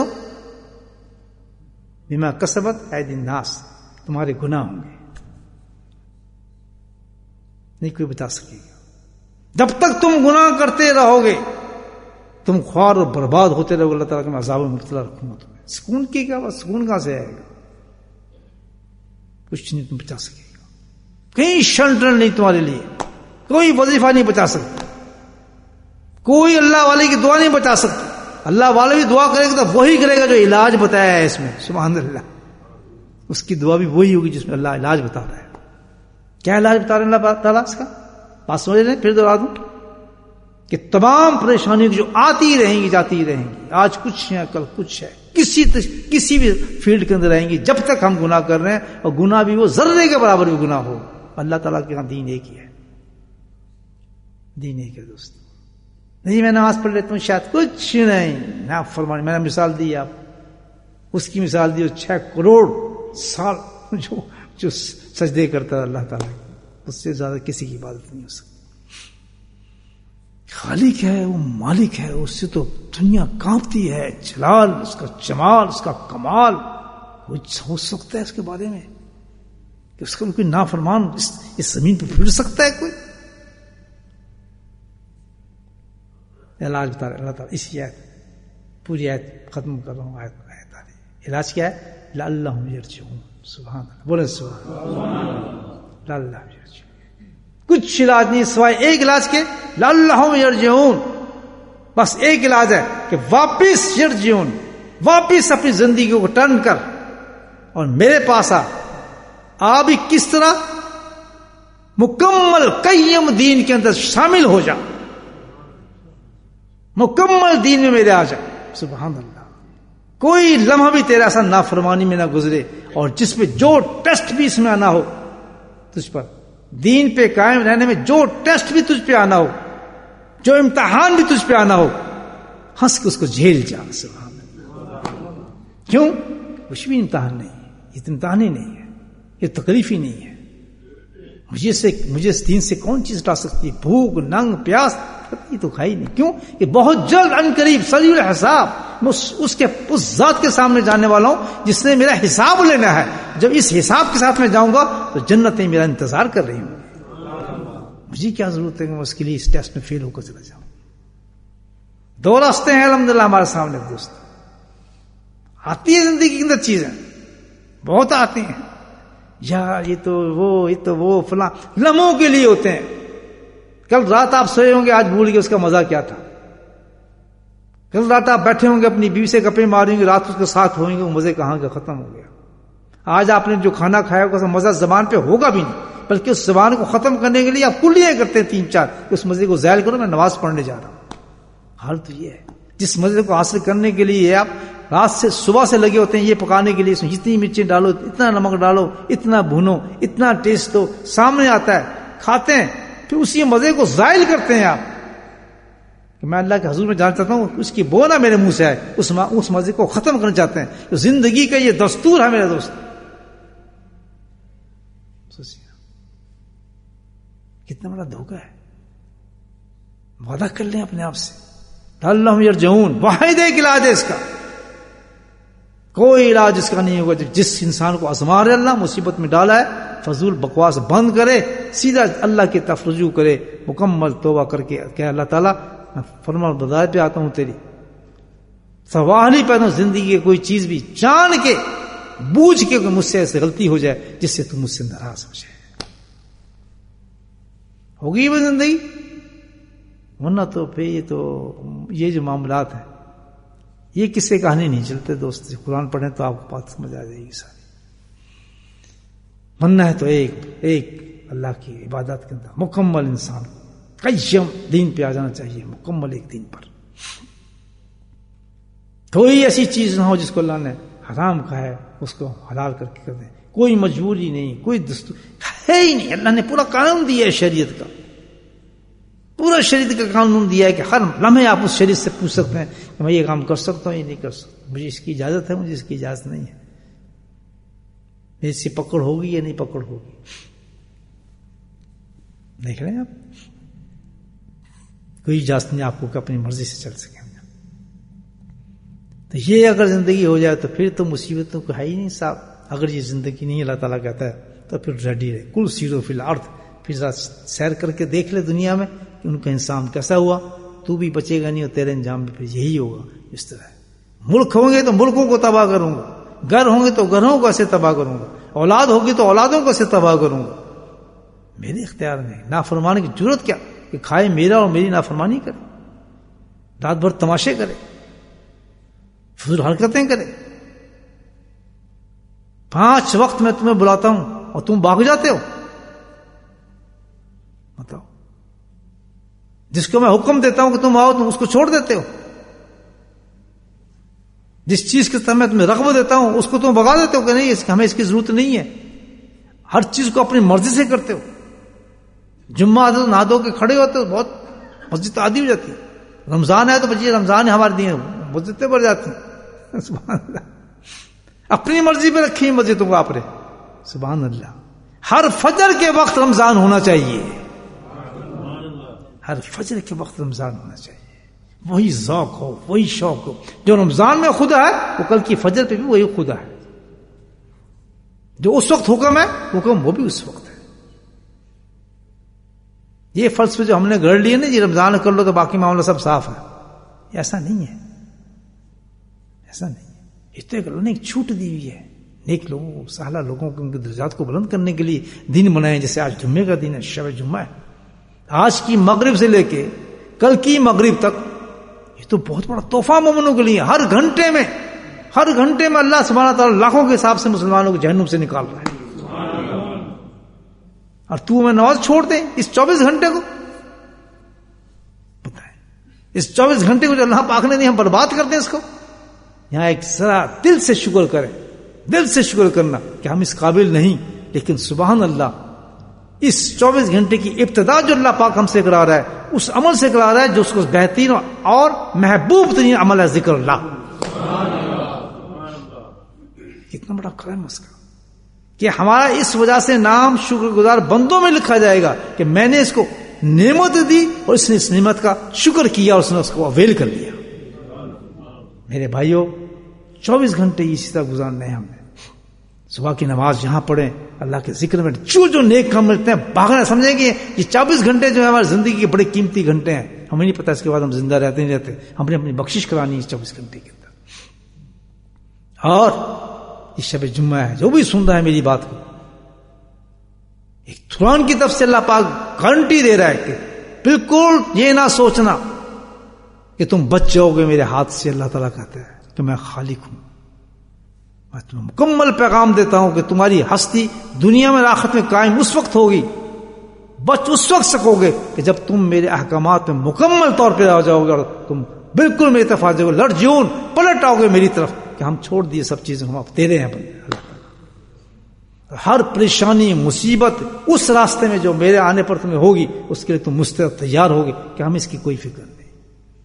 بما کسبت ایدی الناس، تمہارے گناہ ہوں گے، نہیں کوئی بتا سکے گا. جب تک تم گناہ کرتے رہو گے تم خوار اور برباد ہوتے رہو گے، اللہ تعالیٰ کے عذاب میں مبتلا رکھوں گا تمہیں. سکون کی کیا بات؟ سکون کہاں سے آئے گا؟ کچھ نہیں تم بچا سکے گا. کہیں شلٹر نہیں تمہارے لیے، کوئی وظیفہ نہیں بچا سکتا، کوئی اللہ والے کی دعا نہیں بچا سکتا. اللہ والے بھی دعا کرے گا تو وہی کرے گا جو علاج بتایا ہے اس میں. سبحان اللہ، اس کی دعا بھی وہی ہوگی جس میں اللہ علاج بتا رہا ہے. کیا علاج بتا رہے ہیں اللہ تعالیٰ اس کا؟ بات سمجھ رہے ہیں؟ پھر دوہرا دوں کہ تمام پریشانیاں جو آتی رہیں گی جاتی رہیں گی، آج کچھ ہے کل کچھ ہے، کسی کسی بھی فیلڈ کے اندر رہیں گی، جب تک ہم گناہ کر رہے ہیں، اور گناہ بھی وہ ذرے کے برابر بھی گناہ ہو. اللہ تعالیٰ کے یہاں دین ایک ہی ہے، دین ایک ہے دوست. نہیں میں نماز پڑھ لیتا ہوں شاید کچھ نہیں، نہ فرمانی. میں نے مثال دی، آپ اس کی مثال دی، چھ کروڑ سال جو جو سجدے کرتا ہے اللہ تعالیٰ، اس سے زیادہ کسی کی عبادت نہیں ہو سکتی. خالق ہے وہ، مالک ہے، اس سے تو دنیا کانپتی ہے. جلال اس کا، جمال اس کا، کمال. کوئی سوچ سکتا ہے اس کے بارے میں کہ اس کا کوئی نافرمان اس, اس زمین پہ پھر سکتا ہے کوئی؟ علاج بتا رہے اللہ تعالیٰ اسی آیت، پوری آیت ختم کر رہا ہوں. آیت آیت آ رہی علاج کیا ہے؟ لعلہم یرجعون. سبحان اللہ، بولے سبحان اللہ. لعلہم یرجعون، کچھ علاج نہیں سوائے ایک علاج کے، لعلہم یرجعون. بس ایک علاج ہے کہ واپس یرجعون، واپس اپنی زندگی کو ٹرن کر اور میرے پاس آ. آ بھی کس طرح؟ مکمل قیم دین کے اندر شامل ہو جا، مکمل دین میں میرے آ جا. سبحان اللہ. کوئی لمحہ بھی تیرا ایسا نافرمانی میں نہ گزرے، اور جس پہ جو ٹیسٹ بھی اس میں آنا ہو تجھ پر، دین پہ قائم رہنے میں جو ٹیسٹ بھی تجھ پہ آنا ہو، جو امتحان بھی تجھ پہ آنا ہو، ہنس کے اس کو جھیل جا. سبحان اللہ. کیوں؟ کچھ بھی امتحان نہیں ہے، یہ امتحان ہی نہیں ہے، یہ تکلیف ہی نہیں ہے. مجھے سے مجھے اس دین سے کون چیز ہٹا سکتی ہے؟ بھوک، ننگ، پیاس، یہ تو کھائی نہیں. کیوں؟ کہ بہت جلد ان قریب سریع الحساب میں اس, اس کے اس ذات کے سامنے جانے والا ہوں جس نے میرا حساب لینا ہے. جب اس حساب کے ساتھ میں جاؤں گا تو جنتیں میرا انتظار کر رہی ہوں. مجھے کیا ضرورت ہے کہ میں اس کے لیے اس ٹیسٹ میں فیل ہو کر چلا جاؤں؟ دو راستے ہیں الحمدللہ ہمارے سامنے دوست. آتی ہے زندگی کے اندر چیزیں بہت آتی ہیں، یار یہ تو وہ، یہ تو وہ فلاں، لمحوں کے لیے ہوتے ہیں. کل رات آپ سوئے ہوں گے، آج بھول گئے اس کا مزہ کیا تھا. کل رات آپ بیٹھے ہوں گے اپنی بیوی سے گپیں ماریں گے، رات اس کے ساتھ ہوئیں گے، وہ مزے کہاں کا ختم ہو گیا. آج آپ نے جو کھانا کھایا اس کا مزہ زبان پہ ہوگا بھی نہیں، بلکہ اس زبان کو ختم کرنے کے لیے آپ کلیاں کرتے ہیں تین چار کہ اس مزے کو زائل کرو، میں نماز پڑھنے جا رہا ہوں. حال تو یہ ہے، جس مزے کو حاصل کرنے کے لیے آپ رات سے صبح سے لگے ہوتے ہیں یہ پکانے کے لیے، اس میں جتنی مرچیں ڈالو، اتنا نمک ڈالو، اتنا بھونو، اتنا ٹیسٹ ہو، سامنے آتا ہے، کھاتے ہیں، پھر اسی مزے کو زائل کرتے ہیں آپ. کہ میں اللہ کے حضور میں جانا چاہتا ہوں، اس کی بو نہ میرے منہ سے آئے، اس اس مرضی کو ختم کرنا چاہتے ہیں. تو زندگی کا یہ دستور ہے میرے دوست. کتنا بڑا دھوکہ ہے. وعدہ کر لیں اپنے آپ سے، اللہ یرجعون. واحد ایک علاج ہے اس کا، کوئی علاج اس کا نہیں ہوگا. جس انسان کو آزما رہے اللہ، مصیبت میں ڈالا ہے، فضول بکواس بند کرے، سیدھا اللہ کی طرف رجوع کرے، مکمل توبہ کر کے کہ اللہ تعالیٰ میں فرمان برداری پہ آتا ہوں، تیری سواہ نہیں پیدا ہوں زندگی کی کوئی چیز بھی جان کے بوجھ کے کہ مجھ سے ایسے غلطی ہو جائے جس سے تم مجھ سے ناراض ہو جائے. ہوگی وہ زندگی، ورنہ تو پھر یہ تو یہ جو معاملات ہیں یہ کسے کہانی نہیں چلتے دوست. قرآن پڑھیں تو آپ کو بات سمجھ آ جائے گی ساری. بننا ہے تو ایک ایک اللہ کی عبادت کے اندر مکمل انسان قیم دین پہ آ جانا چاہیے، مکمل ایک دین پر. کوئی ایسی چیز نہ ہو جس کو اللہ نے حرام کہا ہے اس کو حلال کر کے کر دیں. کوئی مجبوری نہیں، کوئی دستور ہے ہی نہیں. اللہ نے پورا قانون دیا ہے شریعت کا، پورا شریعت کا قانون دیا ہے کہ ہر لمحے آپ اس شریعت سے پوچھ سکتے ہیں کہ میں یہ کام کر سکتا ہوں، یہ نہیں کر سکتا، مجھے اس کی اجازت ہے، مجھے اس کی اجازت نہیں ہے، میری اس سے پکڑ ہوگی یا نہیں پکڑ ہوگی. دیکھ رہے ہیں آپ، کوئی اجازت نہیں آپ کو کہ اپنی مرضی سے چل سکیں. تو یہ اگر زندگی ہو جائے تو پھر تو مصیبتوں کو ہے ہی نہیں صاحب. اگر یہ زندگی نہیں اللہ تعالیٰ کہتا ہے تو پھر ریڈی رہے. کل سیرو فی الارض، پھر ذرا سیر کر کے دیکھ لے دنیا میں کہ ان کا انسان کیسا ہوا. تو بھی بچے گا نہیں اور تیرے انجام بھی پھر یہی ہوگا. اس طرح ملک ہوں گے تو ملکوں کو تباہ کروں گا، گھر ہوں گے تو گھروں کو ایسے تباہ کروں گا، اولاد ہوگی تو اولادوں کو ایسے تباہ کروں گا. میرے اختیار میں نافرمانی کی ضرورت کیا کہ کھائے میرا اور میری نافرمانی کرے، رات بھر تماشے کرے، فضول حرکتیں کرے. پانچ وقت میں تمہیں بلاتا ہوں اور تم بھاگ جاتے ہو. بتاؤ، جس کو میں حکم دیتا ہوں کہ تم آؤ تم اس کو چھوڑ دیتے ہو. جس چیز کے میں تمہیں رغبت دیتا ہوں اس کو تم بگا دیتے ہو کہ نہیں ہمیں اس کی ضرورت نہیں ہے. ہر چیز کو اپنی مرضی سے کرتے ہو. جمعہ آتے تو نہا دھو کے کھڑے ہوتے ہو، بہت مسجد تو عادی ہو جاتی ہے. رمضان ہے تو بچے رمضان ہے ہمارے دین مسجدیں بڑھ جاتی ہیں. سبحان اللہ، اپنی مرضی پہ رکھی مسجدوں کو آپ نے. سبحان اللہ. ہر فجر کے وقت رمضان ہونا چاہیے، ہر فجر کے وقت رمضان ہونا چاہیے. وہی ذوق ہو، وہی شوق ہو جو رمضان میں خدا ہے وہ کل کی فجر پہ بھی وہی خدا ہے. جو اس وقت حکم ہے حکم وہ بھی اس وقت ہے. یہ فرض پہ جو ہم نے گھڑ لیے نا جی رمضان کر لو تو باقی معاملہ سب صاف ہے، ایسا نہیں ہے، ایسا نہیں ہے. اس طرح اللہ نے ایک چھوٹ دی ہوئی ہے نیک لوگوں کو، صالح لوگوں کو، ان کے درجات کو بلند کرنے کے لیے دن بنائے. جیسے آج جمعے کا دن ہے، شب جمعہ ہے. آج کی مغرب سے لے کے کل کی مغرب تک یہ تو بہت بڑا تحفہ مومنوں کے لیے. ہر گھنٹے میں ہر گھنٹے میں اللہ سبحانہ تعالیٰ لاکھوں کے حساب سے مسلمانوں کو جہنم سے نکال رہا ہے. اور تو میں نماز چھوڑ دیں اس چوبیس گھنٹے کو. بتائیں اس چوبیس گھنٹے کو جو اللہ پاک نے دیا ہم برباد کر دیں اس کو. یہاں ایک ذرا دل سے شکر کریں، دل سے شکر کرنا کہ ہم اس قابل نہیں، لیکن سبحان اللہ اس چوبیس گھنٹے کی ابتدا جو اللہ پاک ہم سے کرا رہا ہے اس عمل سے کرا رہا ہے جو اس کو بہترین اور محبوب ترین عمل ہے، ذکر اللہ. کتنا بڑا کرم اس کا کہ ہمارا اس وجہ سے نام شکر گزار بندوں میں لکھا جائے گا کہ میں نے اس کو نعمت دی اور اس نے اس نعمت کا شکر کیا اور اس نے اس کو اویل کر لیا. میرے بھائیوں چوبیس گھنٹے اسی طرح گزارنے ہیں. ہم نے صبح کی نماز جہاں پڑھیں، اللہ کے ذکر میں جو جو نیک کام ملتے ہیں بھاگنا. سمجھیں کہ یہ چوبیس گھنٹے جو ہے ہماری زندگی کے بڑے قیمتی گھنٹے ہیں. ہمیں نہیں پتا اس کے بعد ہم زندہ رہتے نہیں رہتے. ہم نے اپنی بخشش کرانی ہے چوبیس گھنٹے کے اندر. اور یہ شب جمعہ ہے، جو بھی سن رہا ہے میری بات کو، ایک قرآن کی طرف سے اللہ پاک گارنٹی دے رہا ہے کہ بالکل یہ نہ سوچنا کہ تم بچ جاؤ گے میرے ہاتھ سے. اللہ تعالیٰ کہتا ہے کہ میں خالق ہوں. میں تمہیں مکمل پیغام دیتا ہوں کہ تمہاری ہستی دنیا میں آخرت میں قائم اس وقت ہوگی، بچ اس وقت سکو گے کہ جب تم میرے احکامات میں مکمل طور پہ آ جاؤ گے اور تم بالکل میری طرف آ جاؤ گے، لڑ جون پلٹ آؤ گے میری طرف کہ ہم چھوڑ دیے سب چیزیں، ہم آپ تیرے ہیں بندے. ہر پریشانی مصیبت اس راستے میں جو میرے آنے پر تمہیں ہوگی اس کے لیے تم مستعد تیار ہوگے کہ ہم اس کی کوئی فکر نہیں.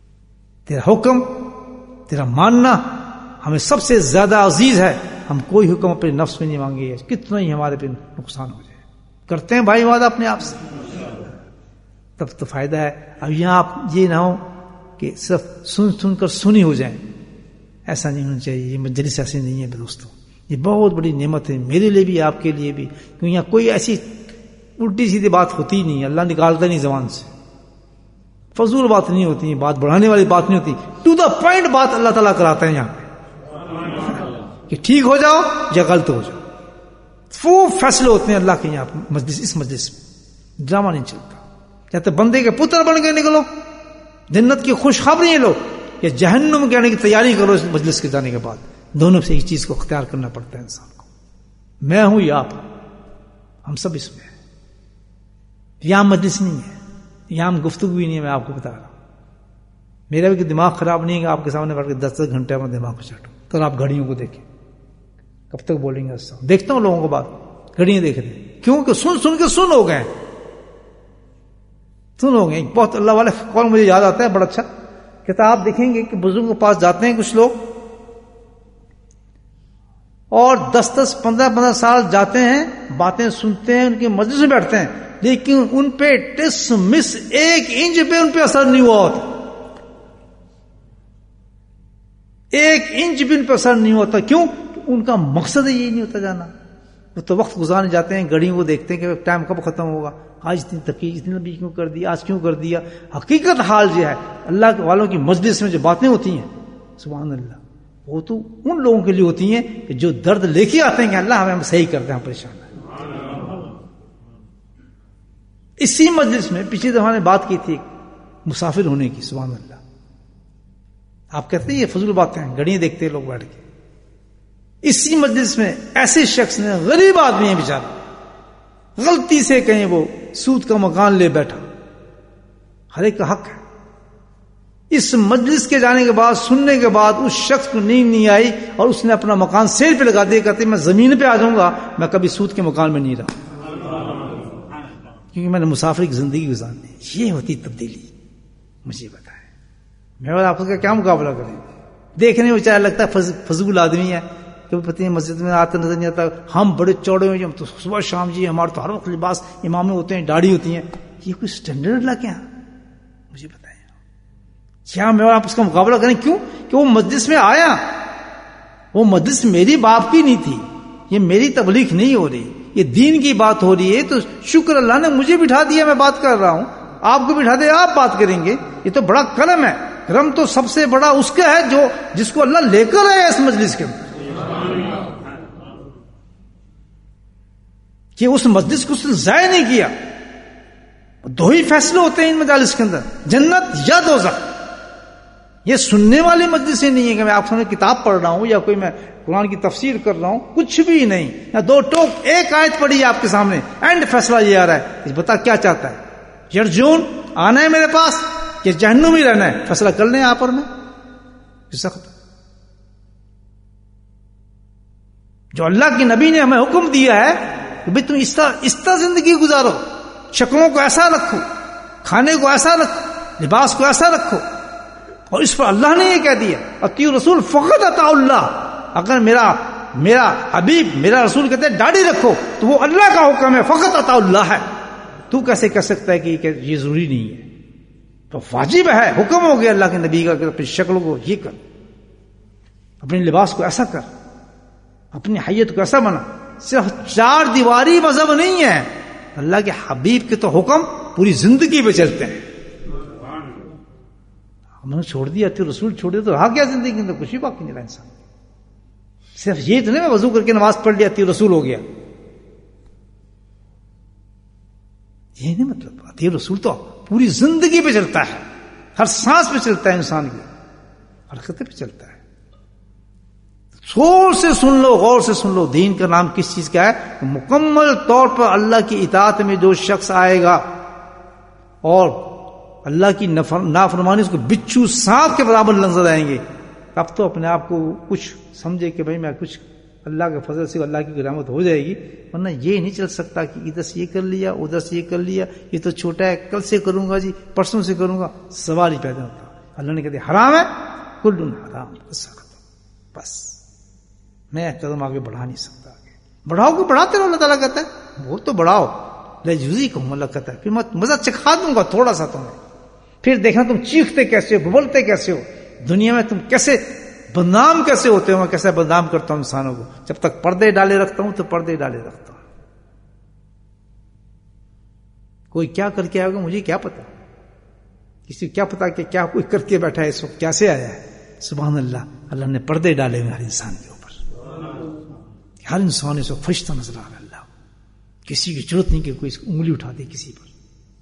تیرا حکم، تیرا ماننا ہمیں سب سے زیادہ عزیز ہے. ہم کوئی حکم اپنے نفس میں نہیں مانگے کتنا ہی ہمارے پہ نقصان ہو جائے. کرتے ہیں بھائی وعدہ اپنے آپ سے، تب تو فائدہ ہے. اب یہاں آپ یہ نہ ہو کہ صرف سن سن کر سنی ہو جائیں، ایسا نہیں ہونا چاہیے. یہ مجلس ایسی نہیں ہے دوستوں، یہ بہت بڑی نعمت ہے میرے لیے بھی آپ کے لیے بھی، کیونکہ یہاں کوئی ایسی الٹی سیدھی بات ہوتی نہیں، اللہ نکالتا نہیں زبان سے، فضول بات نہیں ہوتی، بات بڑھانے والی بات نہیں ہوتی، ٹو دا پوائنٹ بات اللہ تعالیٰ کراتا ہے یہاں پہ کہ ٹھیک ہو جاؤ یا غلط ہو جاؤ. وہ فیصلے ہوتے ہیں اللہ کے یہاں مجلس، اس مجلس میں ڈرامہ نہیں چلتا. چاہتے بندے کے پتر بن کے نکلو، جنت کی خوشخبری لو، یا جہنم کے آنے کی تیاری کرو اس مجلس کے جانے کے بعد. دونوں سے ایک چیز کو اختیار کرنا پڑتا ہے انسان کو. میں ہوں یا آپ، ہم سب اس میں ہیں. یہاں مجلس نہیں ہے، یہاں ہم گفتگو بھی نہیں ہے. میں آپ کو بتا رہا ہوں، میرا بھی دماغ خراب نہیں ہے کہ آپ کے سامنے بیٹھ کے دس دس گھنٹے میں دماغ کو چاٹوں. تو آپ گھڑیوں کو دیکھیں، کب تک بولیں گے. دیکھتا ہوں لوگوں کو بات، گھڑیاں دیکھ رہے ہیں، کیوں کہ سن سن کے سن ہو گئے سن ہو گئے. بہت اللہ والے قول مجھے یاد آتا ہے بڑا اچھا، کہتا آپ دیکھیں گے کہ بزرگوں کے پاس جاتے ہیں کچھ لوگ، اور دس دس پندرہ پندرہ سال جاتے ہیں، باتیں سنتے ہیں، ان کے مجلس میں بیٹھتے ہیں، لیکن ان پہ ٹس مس ایک انچ پہ ان پہ اثر نہیں ہوا ہوتا، ایک انچ بھی ان پہ اثر نہیں ہوتا. کیوں؟ ان کا مقصد یہی نہیں ہوتا جانا. وہ تو وقت گزارنے جاتے ہیں، گھڑیوں کو دیکھتے ہیں کہ ٹائم کب ختم ہوگا، آج اتنی تقریر اتنی لمبی کیوں کر دی، آج کیوں کر دیا. حقیقت حال یہ ہے اللہ کے والوں کی مجلس میں جو باتیں ہوتی ہیں سبحان اللہ، وہ تو ان لوگوں کے لیے ہوتی ہیں کہ جو درد لے کے آتے ہیں کہ اللہ ہمیں صحیح کرتے ہیں، ہم پریشان ہیں. اسی مجلس میں پچھلی دفعہ نے بات کی تھی مسافر ہونے کی، سبحان اللہ. آپ کہتے ہیں یہ فضول باتیں ہیں، گھڑیاں دیکھتے ہیں لوگ بیٹھ کے. اسی مجلس میں ایسے شخص نے، غریب آدمی ہے بیچارہ، غلطی سے کہیں وہ سود کا مکان لے بیٹھا، ہر ایک کا حق ہے. اس مجلس کے جانے کے بعد، سننے کے بعد اس شخص کو نیند نہیں آئی اور اس نے اپنا مکان سیل پہ لگا دیا، کہتے میں زمین پہ آ جاؤں گا، میں کبھی سود کے مکان میں نہیں رہا کیونکہ میں نے مسافر کی زندگی گزارنی ہے. یہ ہوتی تبدیلی. مجھے بتائیں میں اور آپ کا کیا مقابلہ کریں؟ دیکھنے میں چاہے لگتا ہے فضول آدمی ہے، کبھی پتہ نہیں مسجد میں آتا نظر نہیں آتا. ہم بڑے چوڑے ہوئے، ہم تو صبح شام جی ہمارے تو ہر وقت لباس امامے ہوتے ہیں، داڑھی ہوتی ہیں. یہ کوئی اسٹینڈرڈ اللہ کیا؟ مجھے بتائیں کیا میں اور آپ اس کا مقابلہ کریں؟ کیوں کہ وہ مجلس میں آیا، وہ مجلس میری باپ کی نہیں تھی، یہ میری تبلیغ نہیں ہو رہی، یہ دین کی بات ہو رہی ہے. تو شکر اللہ نے مجھے بٹھا دیا، میں بات کر رہا ہوں. آپ کو بٹھا دے آپ بات کریں گے، یہ تو بڑا کرم ہے. کرم تو سب سے بڑا اس کا ہے جو جس کو اللہ لے کر آیا اس مجلس کے اندر، کہ اس مجلس کو اس نے ضائع نہیں کیا. دو ہی فیصلے ہوتے ہیں ان مجالس کے اندر، جنت یا دوزخ. یہ سننے والی مجلس ہی نہیں ہے کہ میں آپ سامنے کتاب پڑھ رہا ہوں یا کوئی میں قرآن کی تفسیر کر رہا ہوں، کچھ بھی نہیں. یا دو ٹوک ایک آیت پڑھی ہے آپ کے سامنے، اینڈ فیصلہ یہ آ رہا ہے، بتا کیا چاہتا ہے، یرجون آنا ہے میرے پاس کہ جہنم ہی رہنا ہے، فیصلہ کر لیں آپ اور میں. سخت جو اللہ کے نبی نے ہمیں حکم دیا ہے کہ بھئی تم اس طرح اس طرح زندگی گزارو، شکلوں کو ایسا رکھو، کھانے کو ایسا رکھو، لباس کو ایسا رکھو. اور اس پر اللہ نے یہ کہہ دیا اطیعوا رسول فقط اطاعوا اللہ. اگر میرا میرا حبیب میرا رسول کہتے ہیں داڑھی رکھو تو وہ اللہ کا حکم ہے، فقط اطاعوا اللہ ہے. تو کیسے کہہ سکتا ہے کہ یہ ضروری نہیں ہے؟ تو واجب ہے، حکم ہو گیا اللہ کے نبی کا کہ اپنی شکلوں کو یہ کر، اپنے لباس کو ایسا کر، اپنی حیت کو ایسا بنا. صرف چار دیواری مذہب نہیں ہے، اللہ کے حبیب کے تو حکم پوری زندگی پہ چلتے ہیں. ہم نے چھوڑ دیا تو رسول چھوڑ دیا تو رہا کیا زندگی کے اندر؟ کچھ بھی باقی نہیں رہا انسان. صرف یہ تو نہیں میں وضو کر کے نماز پڑھ لیا تو رسول ہو گیا، یہ نہیں مطلب. اطیع رسول تو پوری زندگی پہ چلتا ہے، ہر سانس پہ چلتا ہے، انسان کی ہر خطے پہ چلتا ہے. غور سے سن لو، غور سے سن لو. دین کا نام کس چیز کا ہے؟ مکمل طور پر اللہ کی اطاعت میں جو شخص آئے گا اور اللہ کی نافرمانی اس کو بچھو سانپ کے برابر نظر آئیں گے، اب تو اپنے آپ کو کچھ سمجھے کہ بھائی میں کچھ اللہ کے فضل سے اللہ کی رحمت ہو جائے گی. ورنہ یہ نہیں چل سکتا کہ ادھر سے یہ کر لیا ادھر سے یہ کر لیا، یہ تو چھوٹا ہے، کل سے کروں گا جی، پرسوں سے کروں گا. سوال ہی پیدا ہوتا. اللہ نے کہتے حرام ہے کل حرام، بس میں قدم آگے بڑھا نہیں سکتا، آگے بڑھاؤ کو بڑھاتے رہو، اللہ تعالیٰ کہتا ہے وہ تو بڑھاؤ، لجوزی کو اللہ کہتا ہے پھر میں مزہ چکھا دوں گا تھوڑا سا تمہیں، پھر دیکھنا تم چیختے کیسے ہو، بولتے کیسے ہو، دنیا میں تم کیسے بدنام کیسے ہوتے ہو، میں کیسے بدنام کرتا ہوں انسانوں کو، جب تک پردے ڈالے رکھتا ہوں تو پردے ڈالے رکھتا ہوں، کوئی کیا کر کے آئے گا مجھے کیا پتا، کسی کو کیا پتا کہ کیا کوئی کر کے بیٹھا ہے اس وقت کیسے آیا ہے، سبحان اللہ، اللہ نے پردے ڈالے ہوئے ہر انسان کے اوپر، ہر انسان اس وقت فرشتہ نظر آ رہا ہے، اللہ کسی کی ضرورت نہیں کہ کوئی اس کو انگلی اٹھا دے کسی پر،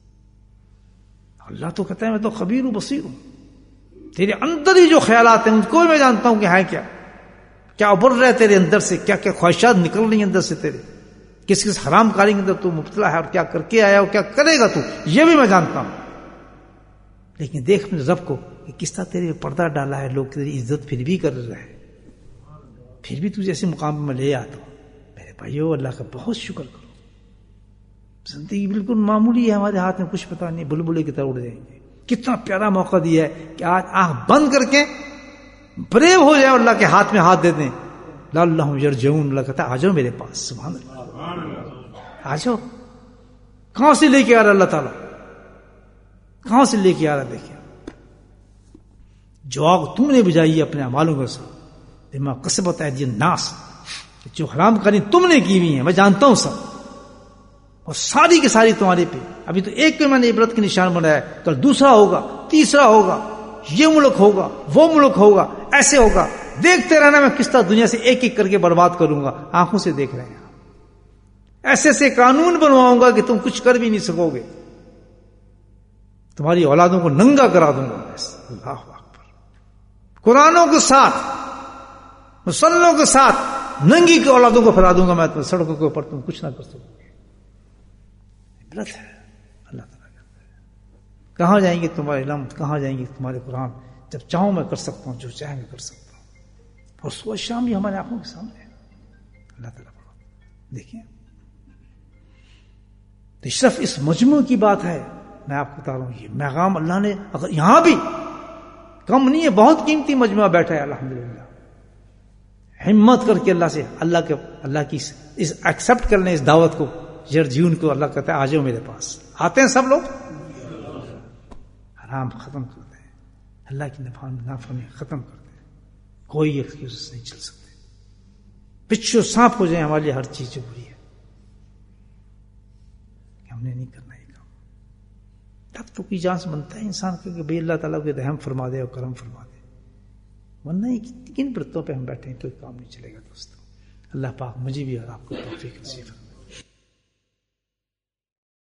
اللہ تو کہتا ہے میں تو خبیر ہوں بصیر ہوں، تیرے اندر ہی جو خیالات ہیں ان کو میں جانتا ہوں کہ ہے کیا کیا ابھر رہے تیرے اندر سے، کیا کیا خواہشات نکل رہی ہیں اندر سے تیرے، کس کس حرام کاری کے اندر تو مبتلا ہے اور کیا کر کے آیا ہو، کیا کرے گا تو، یہ بھی میں جانتا ہوں، لیکن دیکھ اپنے رب کو کہ کس طرح تیرے پردہ ڈالا ہے، لوگ تیری عزت پھر بھی کر رہے ہیں، پھر بھی تجھے ایسے مقام پہ میں لے آتا ہوں، میرے بھائیو اللہ کا بہت شکر کرو، زندگی بالکل معمولی ہے، ہمارے ہاتھ میں کچھ پتا نہیں، بلبلے کی طرح اڑ جائیں گے، کتنا پیارا موقع دیا ہے کہ آج آنکھ بند کر کے بریو ہو جائے اللہ کے ہاتھ میں ہاتھ دے دیں، لعلہم یرجعون، اللہ کہتا ہے آ جاؤ میرے پاس، سبحان اللہ، آ جاؤ، کہاں سے لے کے آ رہا اللہ تعالیٰ، کہاں سے لے کے آ رہا، دیکھیں جو آگ تم نے بجائی ہے اپنے اعمالوں کے ساتھ، بما کسبت ایدی الناس، جو حرام کاری تم نے کی ہوئی ہیں میں جانتا ہوں سب، اور ساری کی ساری تمہارے پہ، ابھی تو ایک کو میں نے عبرت کے نشان بنایا ہے، کل دوسرا ہوگا، تیسرا ہوگا، یہ ملک ہوگا، وہ ملک ہوگا، ایسے ہوگا، دیکھتے رہنا میں کس طرح دنیا سے ایک ایک کر کے برباد کروں گا، آنکھوں سے دیکھ رہے ہیں، ایسے ایسے قانون بنواؤں گا کہ تم کچھ کر بھی نہیں سکو گے، تمہاری اولادوں کو ننگا کرا دوں گا، اللہ اکبر، قرآنوں کے ساتھ مسلمانوں کے ساتھ ننگی کی اولادوں کو پھیلا دوں گا میں، تو سڑکوں کے اوپر تم کچھ نہ کر سکو گے، عبرت ہے اللہ تعالیٰ کرتا ہے، کہاں جائیں گے تمہارے علم، کہاں جائیں گے تمہارے قرآن، جب چاہوں میں کر سکتا ہوں، جو چاہیں میں کر سکتا ہوں، اور صبح شام بھی ہمارے آنکھوں کے سامنے ہے، اللہ تعالیٰ پڑھو دیکھیں، تو صرف اس مجموع کی بات ہے، میں آپ کو بتا رہا ہوں یہ پیغام اللہ نے، اگر یہاں بھی کم نہیں ہے، بہت قیمتی مجموعہ بیٹھا ہے الحمدللہ، ہمت کر کے اللہ سے، اللہ کے اللہ کی اس ایکسپٹ کرنے اس دعوت کو، یرجعون کو، اللہ کہتا ہے آ جاؤ میرے پاس، آتے ہیں سب لوگ، حرام ختم کرتے ہیں، اللہ کی نافرمانی ختم کرتے ہیں، کوئی ایکسکیوز نہیں چل سکتے، پچھو سانپ ہو جائیں ہمارے لیے ہر چیز ضروری ہے، ہم نے نہیں کرنا یہ کام، تب تو کوئی چانس بنتا ہے انسان کا کہ بھئی اللہ تعالیٰ کو رحم فرما دے اور کرم فرما دے، ورنہ کن برتوں پہ ہم بیٹھے ہیں کوئی کام نہیں چلے گا دوستوں، اللہ پاک مجھے بھی اور آپ کو توفیق نصیب فرمائے۔